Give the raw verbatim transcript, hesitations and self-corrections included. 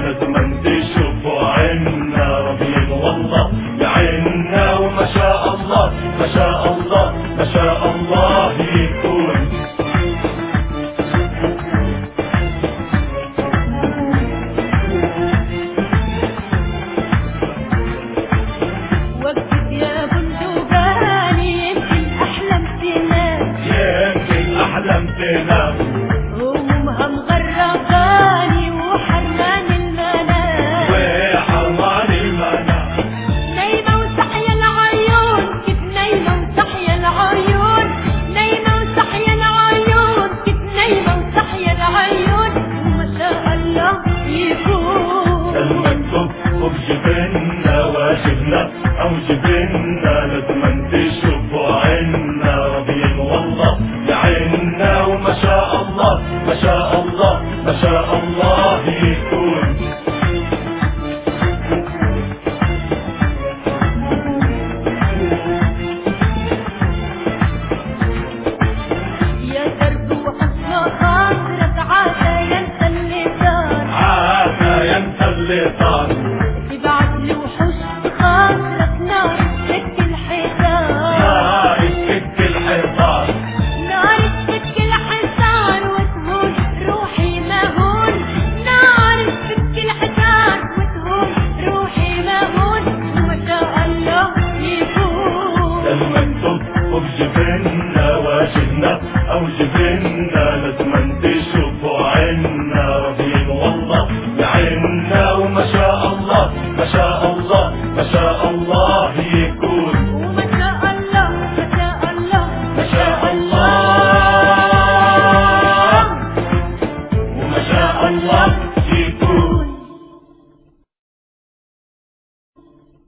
لازم تشوفوا عنا راضيين والله بعنا، وما شاء الله ما شاء الله ما شاء الله يكون. وقف يا بندقاني يمكن أحلم تنام، يمكن أحلم تنام، همومها مغرقاني وحرمان المنام، وحرمان المنام. نايمة وصحية العيون كيف نايمة وصحية العيون، نايمة وصحية العيون كيف نايمة وصحية العيون، وما شاء الله يكون. المكتوب وبجبنا واجبنا أو جبنا لازم تشوفوا عنا راضيين والله بعنا، وما شاء الله ما شاء الله ما شاء الله يكون. يا درب وأصل خاطرك عادة ينسى اللي صار، عادة ينسى اللي صار، تبعتلي وحوش خاطرك نار تفك الحيطان، نار تفك الحيطان، نار تفك الحيطان وتهون روحي ما هون، نار تفك الحيطان وتهون روحي ما هون، وما شاء الله يكون. المكتوب وبجبنا واجبنا أو جبنا لازم تشوفوا عنا راضيين والله بعنا، وما شاء الله ما شاء الله ما شاء الله